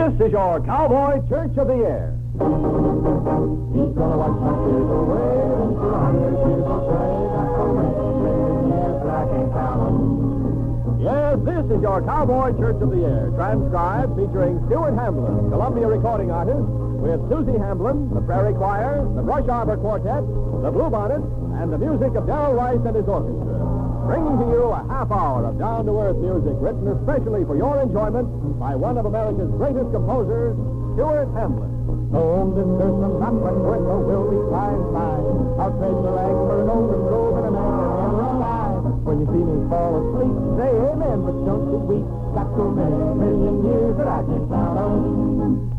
This is your Cowboy Church of the Air. He's gonna watch my tears away for 100 years of play. That's so many years that I can't count 'em. Yes, this is your Cowboy Church of the Air, transcribed featuring Stuart Hamblin, Columbia recording artist, with Susie Hamblin, the Prairie Choir, the Brush Arbor Quartet, the Bluebonnets, and the music of Darrell Rice and his orchestra. Bringing to you a half hour of down-to-earth music written especially for your enjoyment by one of America's greatest composers, Stuart Hamblin. Home this person, not much worth, or will be flying by. I'll trade the leg for an golden globe and a man that never alive. When you see me fall asleep, say amen, but don't you weep. Got so many million years that I can't count 'em.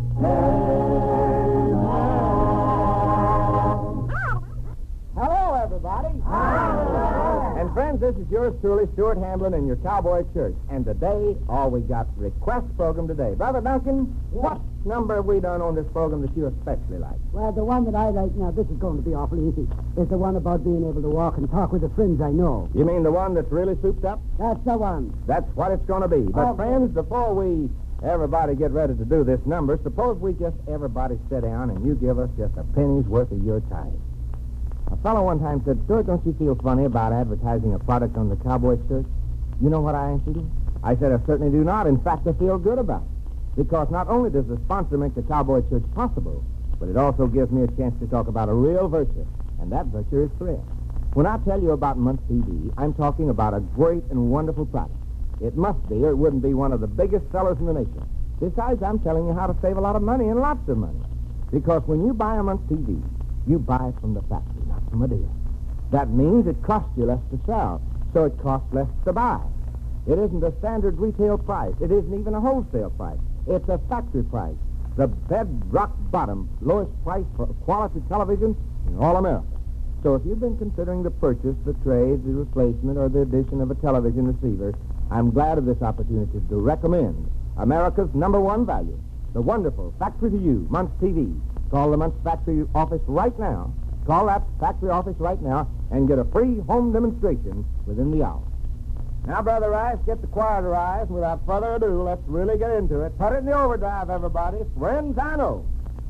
Hello, everybody. And friends, this is yours truly, Stuart Hamblin, in your Cowboy Church. And today, we got the request program today. Brother Duncan, what number have we done on this program that you especially like? Well, the one that I like now, this is going to be awful easy, is the one about being able to walk and talk with the friends I know. You mean the one that's really souped up? That's the one. That's what it's going to be. But, friends, before we everybody get ready to do this number, suppose we just everybody sit down and you give us just a penny's worth of your time. A fellow one time said, Stuart, don't you feel funny about advertising a product on the Cowboy Church? You know what I answered him? I said, I certainly do not. In fact, I feel good about it. Because not only does the sponsor make the Cowboy Church possible, but it also gives me a chance to talk about a real virtue, and that virtue is thrill. When I tell you about Muntz TV, I'm talking about a great and wonderful product. It must be, or it wouldn't be one of the biggest sellers in the nation. Besides, I'm telling you how to save a lot of money, and lots of money. Because when you buy a Muntz TV, you buy it from the factory, not from a dealer. That means it costs you less to sell, so it costs less to buy. It isn't a standard retail price. It isn't even a wholesale price. It's a factory price. The bedrock bottom, lowest price for quality television in all America. So if you've been considering the purchase, the trade, the replacement, or the addition of a television receiver, I'm glad of this opportunity to recommend America's #1 value, the wonderful factory to you, Muntz TV. Call the Muntz factory office right now. Call that factory office right now and get a free home demonstration within the hour. Now, Brother Rice, get the choir to rise. And without further ado, let's really get into it. Put it in the overdrive, everybody. Friends, I know.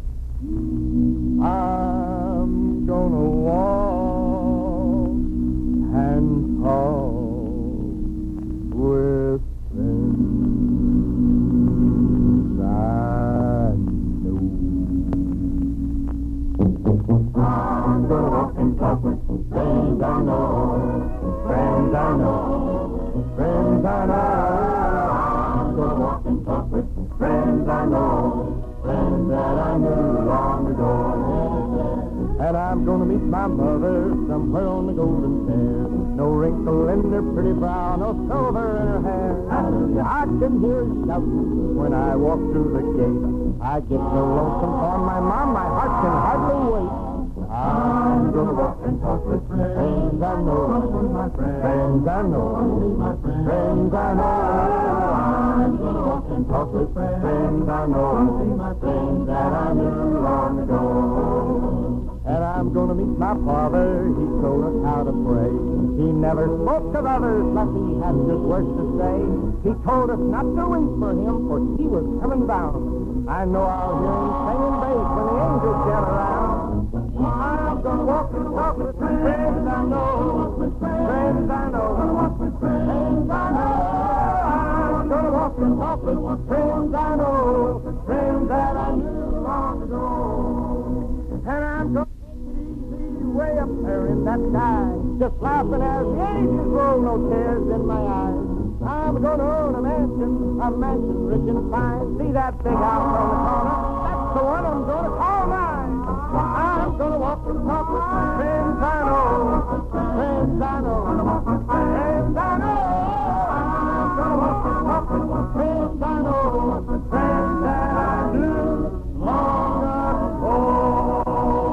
I'm gonna walk and talk with friends I know. I'm gonna walk and talk with friends I know. Friends I know. Friends I know. I'm gonna walk and talk with friends I know. Friends that I knew long ago. And I'm gonna meet my mother somewhere on the golden stairs. No wrinkle in her pretty brow, no silver in her hair. I can hear her shouting when I walk through the gate. I get so lonesome for my mom, my heart can hardly wait. I'm gonna walk and talk with friends I know. My friends I know. My friends I know. I'm gonna walk and talk with friends I know. My friends that I knew long ago. And I'm gonna meet my father. He told us how to pray. He never spoke of others like he had just words to say. He told us not to wait for him, for he was coming down. I know I'll hear him singing bass when the angels get around. I'm gonna walk and talk with friends I know. Friends I know. Friends I know. I'm gonna walk and talk with friends I know. Friends that I knew long ago. And I'm gonna way up there in that sky, just laughing as the ages roll, no tears in my eyes. I'm gonna own a mansion rich and fine. See that big house on the corner? That's the one I'm gonna call mine. I'm gonna walk and talk with friends I know. Friends I know. Friends I know. I'm gonna walk and talk with friends I know. Friends that I knew long ago.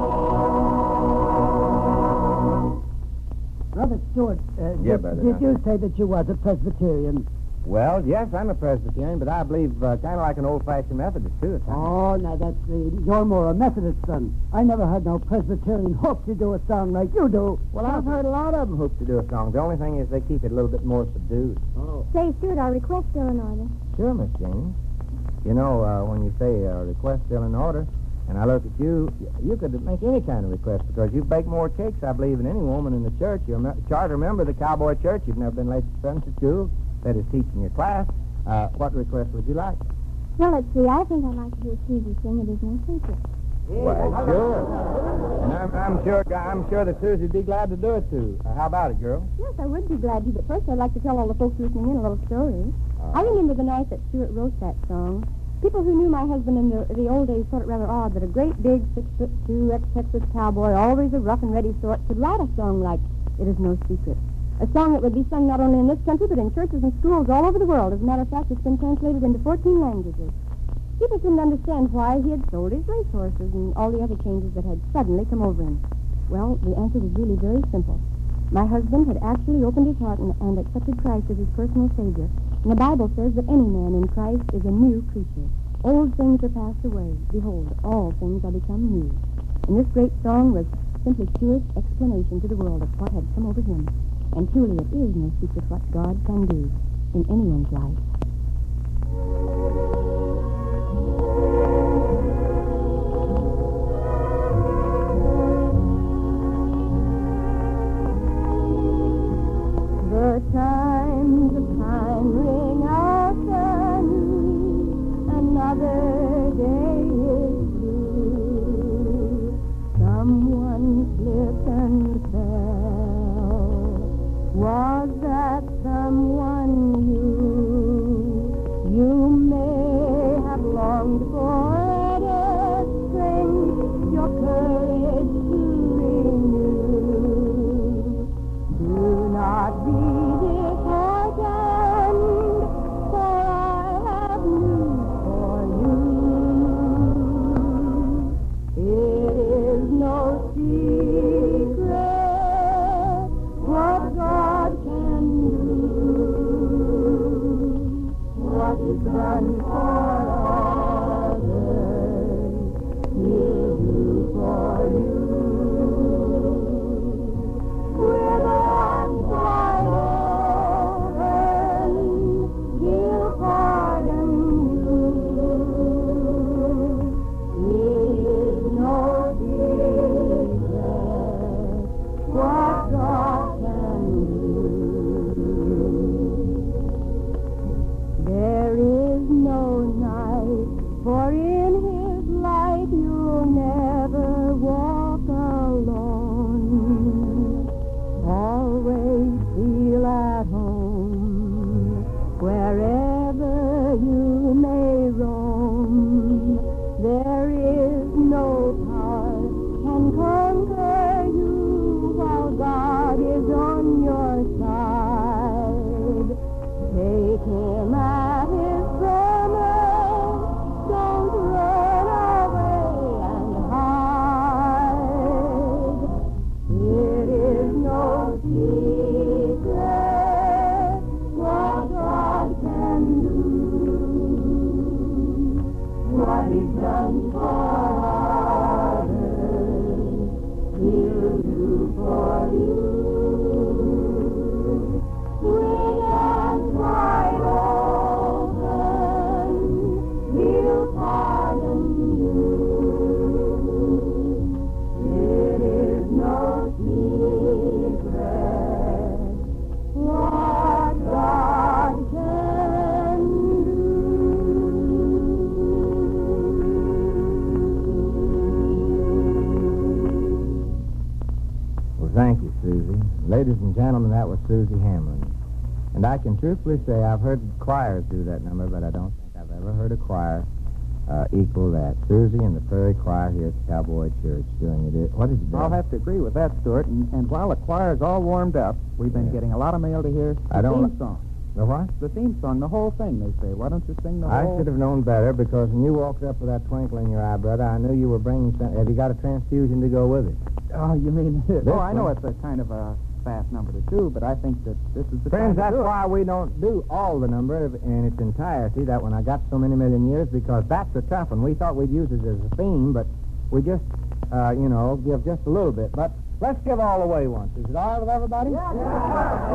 Brother Stuart, Brother. did you say that you was a Presbyterian? Well, yes, I'm a Presbyterian, but I believe kind of like an old-fashioned Methodist, too. Oh, now you're more a Methodist, son. I never heard no Presbyterian hope to do a song like you do. Well, I've heard a lot of them hope to do a song. The only thing is they keep it a little bit more subdued. Oh. Say, Stuart, our request still in order. Sure, Miss Jane. You know, when you say request still in order, and I look at you, you could make any kind of request because you bake more cakes, I believe, than any woman in the church. You're a charter member of the Cowboy Church. You've never been late to Sunday school. That is teaching your class. What request would you like? Well, let's see. I think I'd like to hear Susie sing It Is No Secret. Why, sure. And I'm sure that Susie'd be glad to do it, too. How about it, girl? Yes, I would be glad to. But first, I'd like to tell all the folks listening in a little story. I remember the night that Stuart wrote that song. People who knew my husband in the old days thought it rather odd that a great big 6'2" ex-Texas cowboy, always a rough and ready sort, could write a song like It Is No Secret. A song that would be sung not only in this country, but in churches and schools all over the world. As a matter of fact, it's been translated into 14 languages. People couldn't understand why he had sold his racehorses and all the other changes that had suddenly come over him. Well, the answer was really very simple. My husband had actually opened his heart and accepted Christ as his personal Savior. And the Bible says that any man in Christ is a new creature. Old things are passed away. Behold, all things are become new. And this great song was simply Stuart's explanation to the world of what had come over him. And truly it is no secret what God can do in anyone's life. The chimes of time ring out anew, another day is through. Someone slipped and fell. Was that someone you? You may have longed for a strength, your courage to renew. Do not be disheartened, for I have news for you. It is no secret what God can do. What is done for others, He'll do for you. With arms wide open, He'll pardon you. It is no secret what God can do. There is no night, for in His light you'll never walk alone. Always feel at home, wherever you may roam. There is no power can conquer you while God is on your side. Take Him at His promise, don't run away and hide. It is no secret what God can do. What He's done for others, He'll do for you. With arms wide open, He'll pardon you. It is no secret what God can do. Well, thank you, Susie. Ladies and gentlemen, that was Susie Hamlin. And I can truthfully say I've heard choirs do that number, but I don't think I've ever heard a choir equal that. Susie and the Prairie Choir here at the Cowboy Church doing it. What did you do? I'll have to agree with that, Stuart. And while the choir's all warmed up, we've been getting a lot of mail to hear the theme song. The what? The theme song, the whole thing, they say. Why don't you sing the I whole... should have known better, because when you walked up with that twinkle in your eye, brother, I knew you were bringing some... Have you got a transfusion to go with it? Oh, you mean... This I know one? it's a kind of a fast number to do, but I think that this is the Friends, time that's to do it. why we don't do all the number in its entirety, that one I got so many million years, because that's a tough one. We thought we'd use it as a theme, but we just, give just a little bit. But let's give all away once. Is it all right with everybody? Yeah.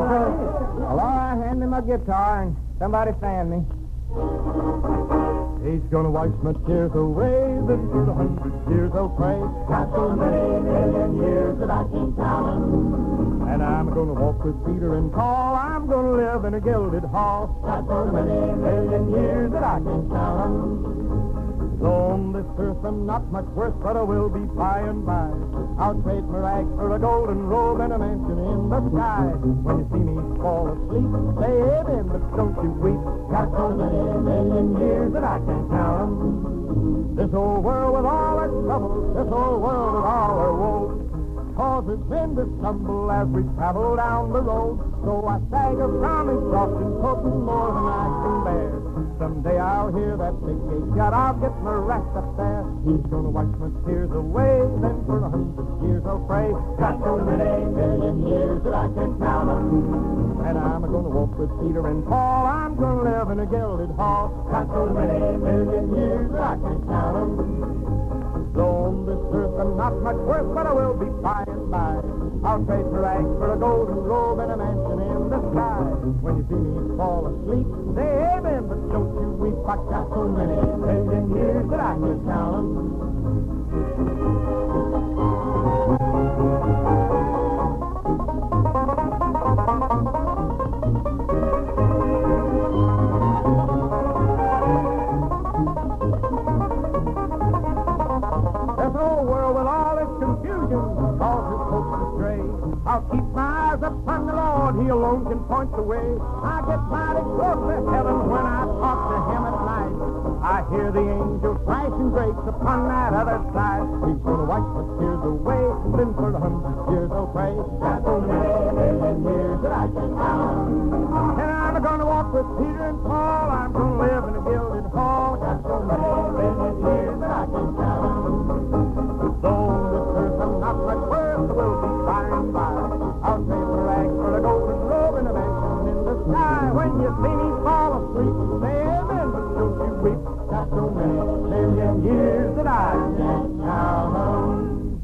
Well, all right, hand me my guitar and somebody fan me. He's gonna wash my tears away, then for 100 years I'll pray. Got so many million years that I can't count 'em. And I'm gonna walk with Peter and Paul. I'm gonna live in a gilded hall. Got so many million years that I can't count 'em. Though on this earth I'm not much worth, but I will be by and by. I'll trade my rags for a golden robe and a mansion in the sky. When you see me fall asleep, say amen, but don't you weep. Got so many million years that I can't count 'em. This old world with all its troubles, this old world with all her woes, cause it's been to stumble as we travel down the road. So I stagger from exhaustion, hoping more than I can bear. Someday I'll hear that big gate shut, I'll get my rest up there. He's gonna wash my tears away, then for 100 years I'll pray. Got so many million years that I can't count 'em. And I'm gonna walk with Peter and Paul, I'm gonna live in a gilded hall. Got so many million years that I can't count 'em. Though on this earth I'm not much worth, but I will be by and by. I'll trade my rags for a golden robe and a mansion in the sky. When you see me fall asleep, say amen, but don't you weep. I got so many million years that I can't count 'em. This whole world with all its confusion causes folks to stray. I'll keep my eyes upon the Lord, He alone can point the way. I get mighty close to heaven when I talk to Him at night. I hear the angels flashing grapes upon that other side. He's gonna wipe my tears away, then for 100 years I'll pray. Got so many million years that I can't count 'em. And I'm gonna walk with Peter and Paul, I'm gonna live in a gilded hall. Got so many million years that I can't count 'em. Though on this earth I'm not much worth, I will be by and by. I'll trade the rags for a golden robe and a mansion in the sky. When you see me fall asleep, say amen, but don't you weep. Got so many million years that I can't count 'em.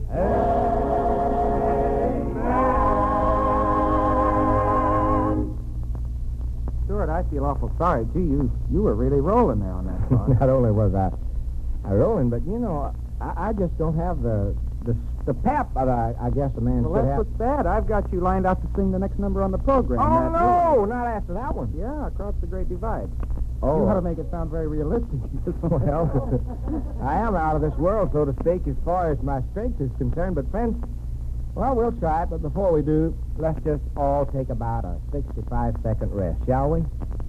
Stuart, I feel awful sorry. Gee, you were really rolling there on that song. Not only was I rolling, but, you know, I just don't have the pep that I guess a man Well, should that's have. what's bad. I've got you lined up to sing the next number on the program. Oh, That's no, not after that one. it. Yeah, Across the Great Divide. Oh, You ought to make it sound very realistic. well, I am out of this world, so to speak, as far as my strength is concerned. But, friends, well, we'll try it. But before we do, let's just all take about a 65-second rest, shall we?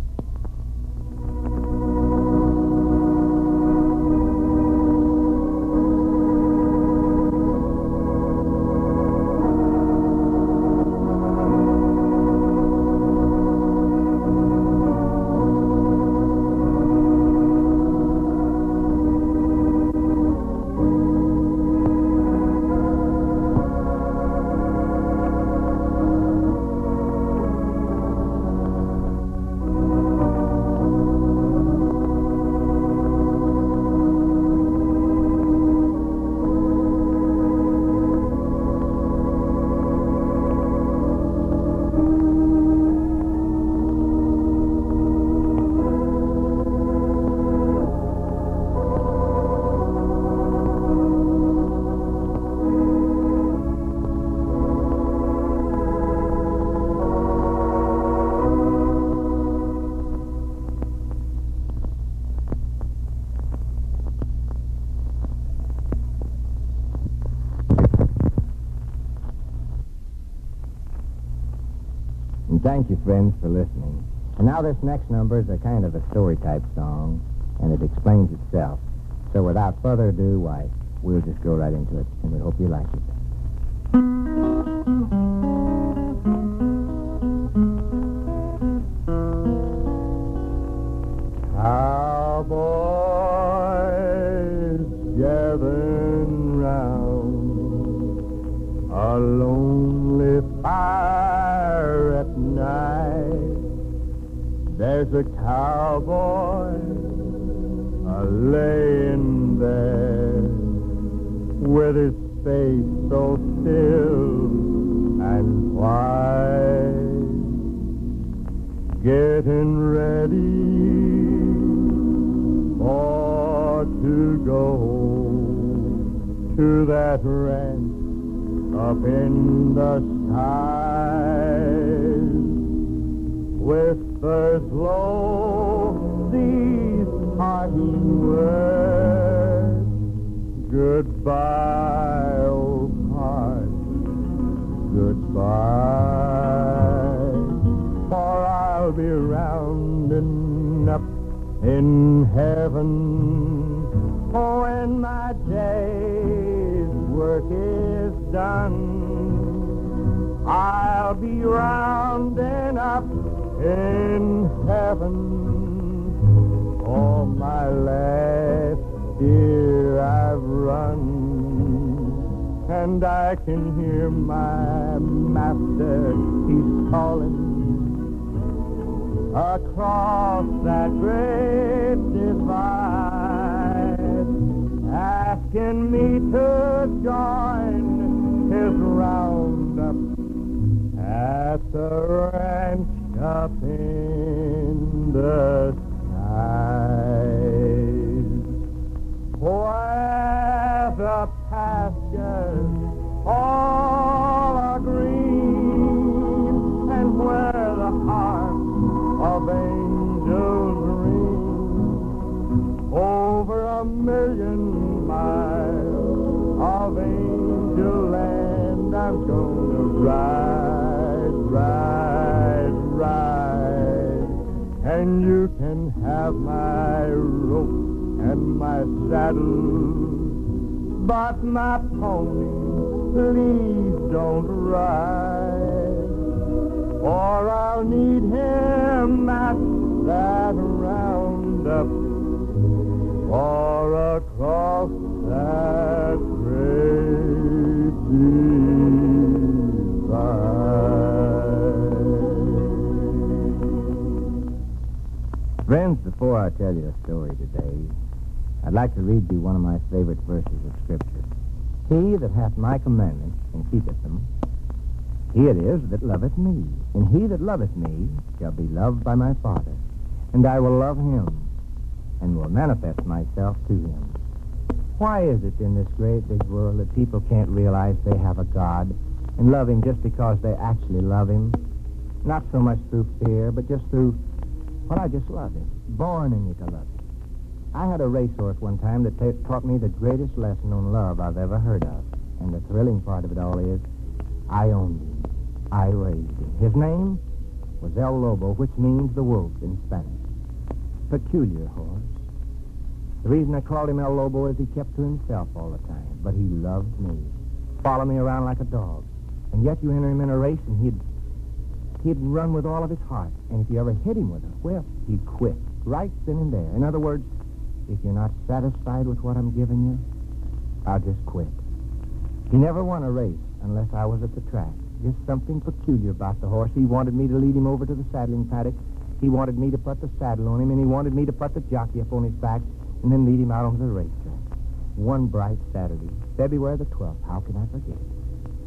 And thank you, friends, for listening. And now this next number is a kind of a story-type song, and it explains itself. So without further ado, why, we'll just go right into it, and we hope you like it. Cowboys gathering round a lonely fire at night. There's a cowboy laying there with his face so still and white, getting ready for to go to that ranch up in the skies. Whispers low these parting words, goodbye, old heart, goodbye. For I'll be rounding up in heaven when my day's work is done. I'll be rounding up in heaven all my last year I've run, and I can hear my master, he's calling across that great divide, asking me to join his roundup at the ranch up in the skies, where the pastures all are green, and where the harps of angels ring. Over 1,000,000 miles of angel land I'm gonna ride, and you can have my rope and my saddle, but my pony, please don't ride, or I'll need him at that roundup or across that great divide. Friends, before I tell you a story today, I'd like to read you one of my favorite verses of Scripture. He that hath my commandments and keepeth them, he it is that loveth me. And he that loveth me shall be loved by my Father. And I will love him, and will manifest myself to him. Why is it in this great big world that people can't realize they have a God and love him just because they actually love him? Not so much through fear, but just through, well, I just love him. Born in you to love him. I had a racehorse one time that taught me the greatest lesson on love I've ever heard of. And the thrilling part of it all is, I owned him. I raised him. His name was El Lobo, which means the wolf in Spanish. Peculiar horse. The reason I called him El Lobo is he kept to himself all the time, but he loved me. Followed me around like a dog. And yet you enter him in a race and he'd run with all of his heart. And if you ever hit him with a whip, he'd quit right then and there. In other words, if you're not satisfied with what I'm giving you, I'll just quit. He never won a race unless I was at the track. Just something peculiar about the horse. He wanted me to lead him over to the saddling paddock. He wanted me to put the saddle on him, and he wanted me to put the jockey up on his back and then lead him out onto the racetrack. One bright Saturday, February the 12th, how can I forget it?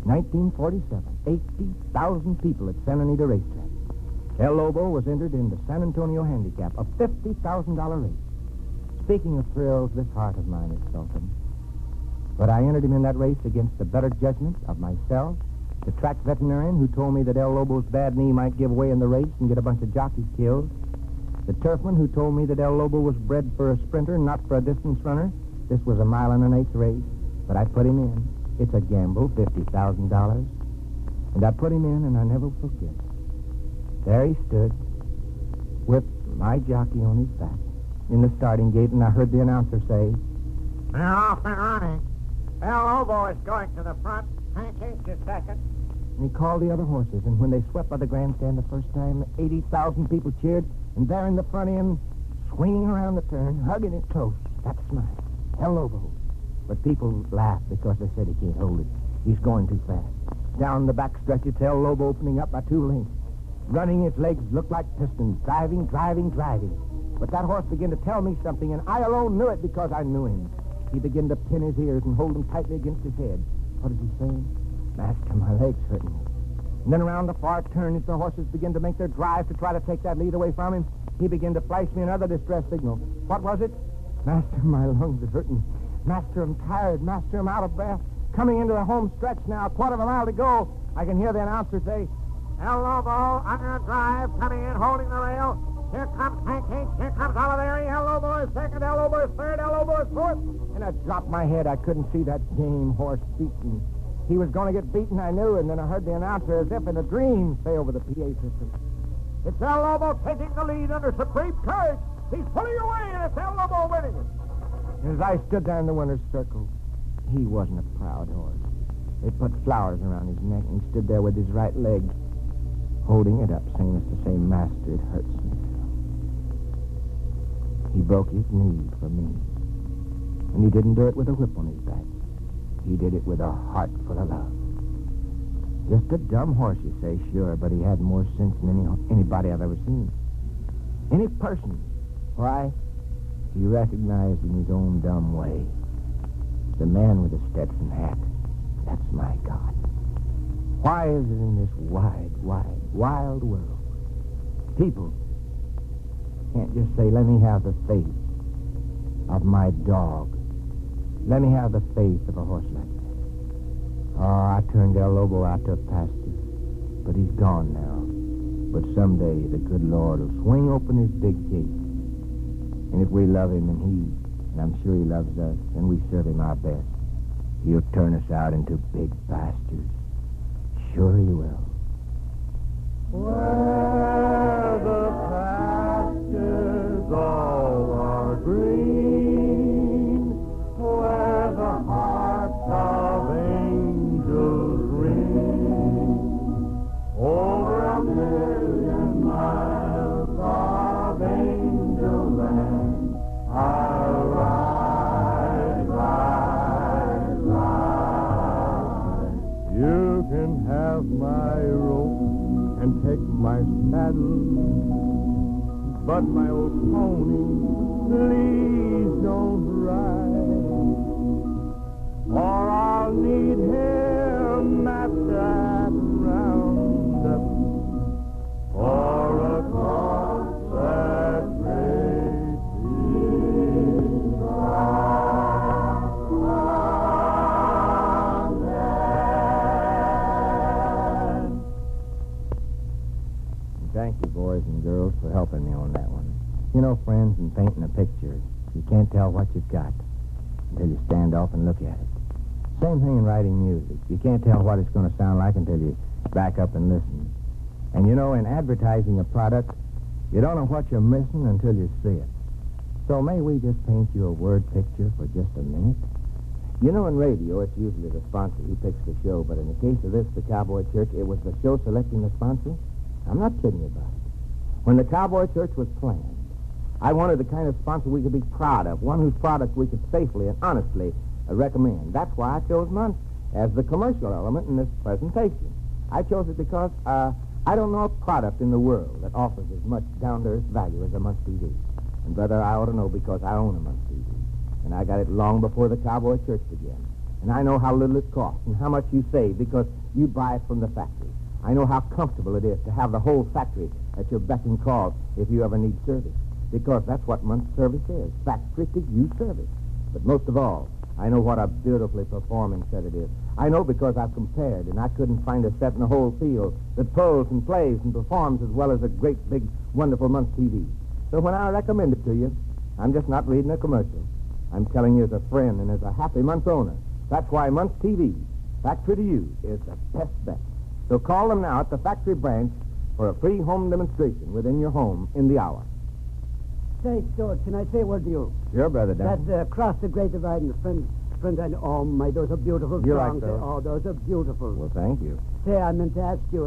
1947, 80,000 people at Santa Anita Racetrack. El Lobo was entered in the San Antonio Handicap, a $50,000 race. Speaking of thrills, this heart of mine is sultan. But I entered him in that race against the better judgment of myself, the track veterinarian who told me that El Lobo's bad knee might give way in the race and get a bunch of jockeys killed, the turfman who told me that El Lobo was bred for a sprinter, not for a distance runner. This was a 1.125 race, but I put him in. It's a gamble, $50,000. And I put him in, and I never forget. There he stood with my jockey on his back in the starting gate, and I heard the announcer say, "They're off and running. El Lobo is going to the front. Hank H is second." And he called the other horses, and when they swept by the grandstand the first time, 80,000 people cheered, and there in the front end, swinging around the turn, hugging it close, that's mine, El Lobo. But people laughed because they said he can't hold it. He's going too fast. Down the back stretch, it's El Lobo opening up by 2 lengths. Running, his legs looked like pistons, driving. But that horse began to tell me something, and I alone knew it because I knew him. He began to pin his ears and hold them tightly against his head. What is he saying? Master, my legs hurt me. And then around the far turn, as the horses began to make their drive to try to take that lead away from him, he began to flash me another distress signal. What was it? Master, my lungs are hurting. Master, I'm tired. Master, I'm out of breath. Coming into the home stretch now, a quarter of a mile to go. I can hear the announcer say, El Lobo under a drive, coming in, holding the rail. Here comes Hank H. Here comes Oliveri. El Lobo is second. El Lobo is third. El Lobo is fourth. and I dropped my head. I couldn't see that game horse beaten. He was going to get beaten, I knew, and then I heard the announcer, as if in a dream, say over the PA system, It's El Lobo taking the lead under supreme courage. He's pulling away, and it's El Lobo winning it. And as I stood there in the winner's circle, he wasn't a proud horse. They put flowers around his neck, and he stood there with his right leg, holding it up, saying as to say, Master, it hurts me to. He broke his knee for me. And he didn't do it with a whip on his back. He did it with a heart full of love. Just a dumb horse, you say, sure, but he had more sense than anybody I've ever seen. Any person. Why? He recognized in his own dumb way the man with the Stetson hat. That's my God. Why is it in this wide, wild world, people can't just say, let me have the faith of my dog. Let me have the faith of a horse like that. Oh, I turned El Lobo out to a pasture, but he's gone now. But someday the good Lord will swing open his big gate. And if we love him and I'm sure he loves us, and we serve him our best, he'll turn us out into big pastures. Sure he will. Where the pastures all are green, where the hearts of angels ring, over 1,000,000 miles of angel land, I'll ride, ride, ride. You can have my rope and take my saddle, but my old pony, please don't ride, or I'll need him at that roundup, or across that great big land. Thank you, boys and girls, for helping me on that one. You know, friends, in painting a picture, you can't tell what you've got until you stand off and look at it. Same thing in writing music. You can't tell what it's going to sound like until you back up and listen. And you know, in advertising a product, you don't know what you're missing until you see it. So may we just paint you a word picture for just a minute? You know, in radio, it's usually the sponsor who picks the show, but in the case of this, the Cowboy Church, it was the show selecting the sponsor. I'm not kidding you about it. When the Cowboy Church was planned, I wanted the kind of sponsor we could be proud of, one whose product we could safely and honestly recommend. That's why I chose Muntz as the commercial element in this presentation. I chose it because I don't know a product in the world that offers as much down-to-earth value as a Muntz TV. And, brother, I ought to know because I own a Muntz TV. And I got it long before the Cowboy Church began. And I know how little it costs and how much you save because you buy it from the factory. I know how comfortable it is to have the whole factory at your beck and call if you ever need service. Because that's what Muntz service is, factory-to-you service. But most of all, I know what a beautifully performing set it is. I know because I've compared, and I couldn't find a set in the whole field that pulls and plays and performs as well as a great, big, wonderful Muntz TV. So when I recommend it to you, I'm just not reading a commercial. I'm telling you as a friend and as a happy Muntz owner. That's why Muntz TV, factory-to-you, is the best bet. So call them now at the factory branch for a free home demonstration within your home in the hour. Say, Stuart, can I say a word to you? Sure, Brother Dan. That Cross the Great Divide and the Friends, I know. Oh, my, those are beautiful You songs. like those? Oh, those are beautiful. Well, thank you. Say, I meant to ask you,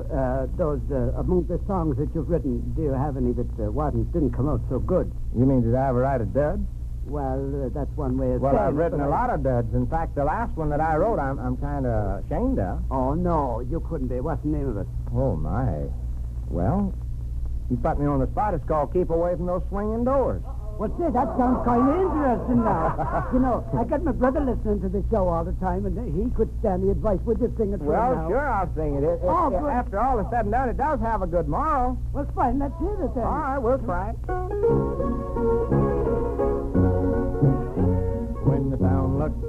among the songs that you've written, do you have any that didn't come out so good? You mean, did I ever write a dud? Well, that's one way of Well, saying I've it, written but a lot of duds. In fact, the last one that I wrote, I'm kind of ashamed of. Oh, no, you couldn't be. What's the name of it? Oh, my. Well, you put me on the spot. It's called Keep Away from Those Swinging Doors. Well, say, that sounds kind of interesting now. You know, I got my brother listening to the show all the time, and he could stand the advice. Would you sing it for Well, him now? sure, I'll sing it. Oh, good. After all is said and done, it does have a good moral. Well, fine, let's hear it then. All right, we'll try it.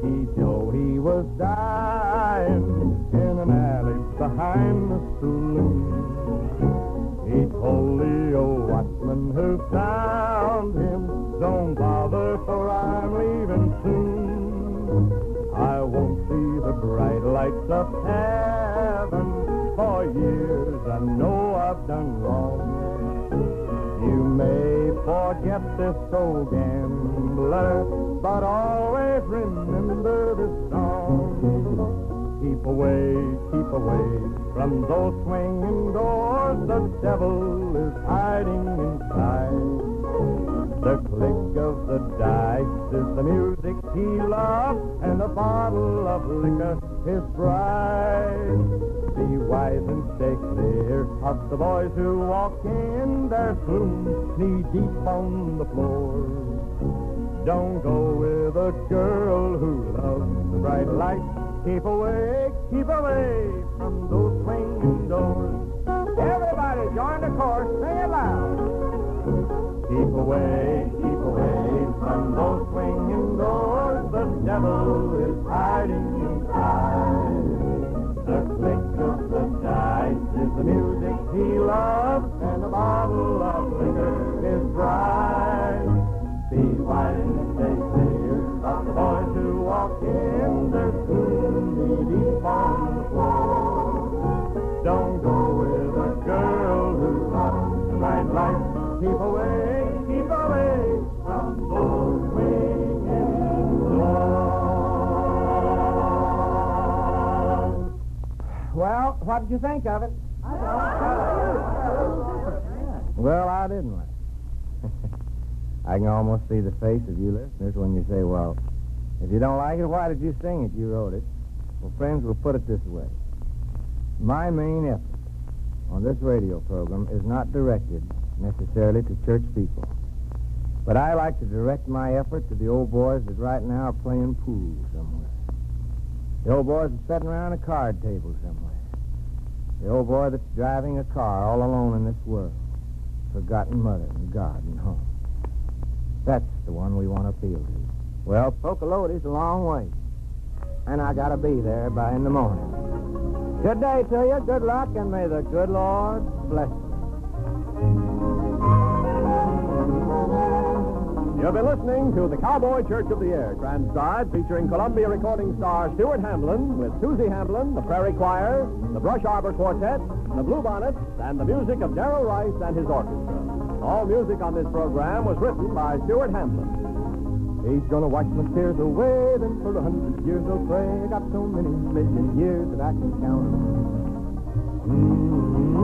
Sleepy Joe, he was dying in an alley behind the saloon. He told the old watchman who found him, don't bother, for I'm leaving soon. I won't see the bright lights of heaven. For years I know I've done wrong. You may forget this old gambler, but always remember this song. Keep away from those swinging doors. The devil is hiding inside. The click of the dice is the music he loves, and a bottle of liquor his bride. Be wise and stay clear of the boys who walk in their saloon knee-deep on the floor. Don't go with a girl who loves the bright lights. Keep away from those swinging doors. Everybody join the chorus. Sing it loud. Keep away from those swinging doors. The devil is hiding inside. The click of the dice is the music he loves, and a bottle of liquor is bride. Be wise and stay clear of the boys who walk in their spoon deep on the floor. Don't go with a girl who loves the bright lights. Keep away from those swinging doors. Well, what did you think of it? Well, I didn't like it. I can almost see the face of you listeners when you say, well, if you don't like it, why did you sing it? You wrote it. Well, friends, we'll put it this way. My main effort on this radio program is not directed necessarily to church people. But I like to direct my effort to the old boys that right now are playing pool somewhere. The old boys that's sitting around a card table somewhere. The old boy that's driving a car all alone in this world. Forgotten mother and God and home. That's the one we want to appeal to. Well, Pocalote's a long way. And I got to be there by in the morning. Good day to you, good luck, and may the good Lord bless you. You've been listening to the Cowboy Church of the Air, transcribed featuring Columbia recording star Stuart Hamblin with Susie Hamblin, the Prairie Choir, the Brush Arbor Quartet, the Bluebonnets, and the music of Darrell Rice and his orchestra. All music on this program was written by Stuart Hamblin. He's gonna wash my tears away, then for 100 years I'll pray. I got so many million years that I can count 'em.